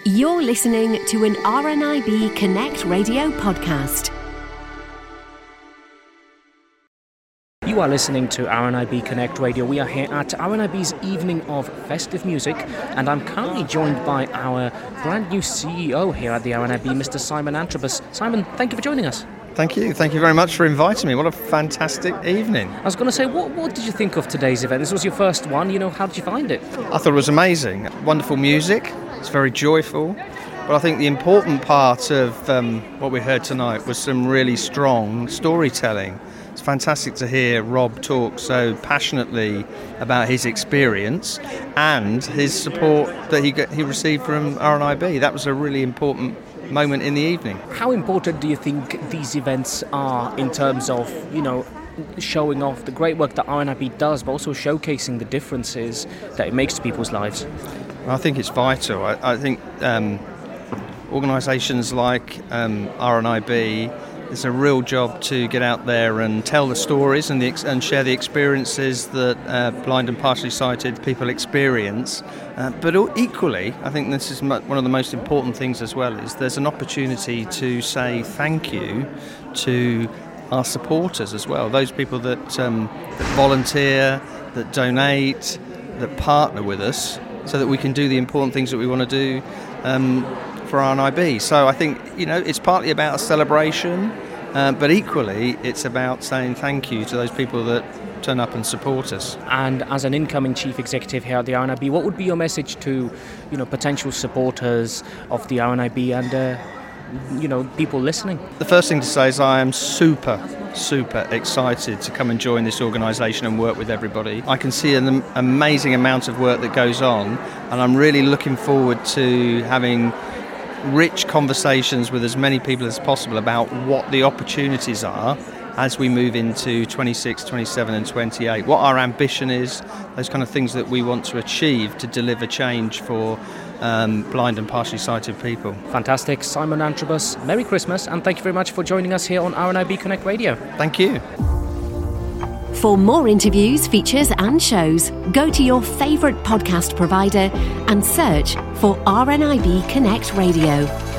You're listening to an RNIB Connect Radio podcast. You are listening to RNIB Connect Radio. We are here at RNIB's Evening of Festive Music, and I'm currently joined by our brand new CEO here at the RNIB, Mr. Simon Antrobus. Simon, thank you for joining us. Thank you. Thank you very much for inviting me. What a fantastic evening. I was going to say, what did you think of today's event? This was your first one. How did you find it? I thought it was amazing. Wonderful music. It's very joyful. But I think the important part of what we heard tonight was some really strong storytelling. It's fantastic to hear Rob talk so passionately about his experience and his support that he received from RNIB. That was a really important moment in the evening. How important do you think these events are in terms of, showing off the great work that RNIB does, but also showcasing the differences that it makes to people's lives? I think it's vital. I think organisations like RNIB, it's a real job to get out there and tell the stories and share the experiences that blind and partially sighted people experience. But equally, I think this is one of the most important things as well, is there's an opportunity to say thank you to our supporters as well, those people that volunteer, that donate, that partner with us, so that we can do the important things that we want to do for RNIB. So I think, it's partly about a celebration, but equally it's about saying thank you to those people that turn up and support us. And as an incoming chief executive here at the RNIB, what would be your message to, potential supporters of the RNIB and, people listening? The first thing to say is I am super excited to come and join this organisation and work with everybody. I can see an amazing amount of work that goes on, and I'm really looking forward to having rich conversations with as many people as possible about what the opportunities are as we move into 26, 27 and 28, what our ambition is, those kind of things that we want to achieve to deliver change for blind and partially sighted people. Fantastic. Simon Antrobus, Merry Christmas, and thank you very much for joining us here on RNIB Connect Radio. Thank you. For more interviews, features and shows, go to your favourite podcast provider and search for RNIB Connect Radio.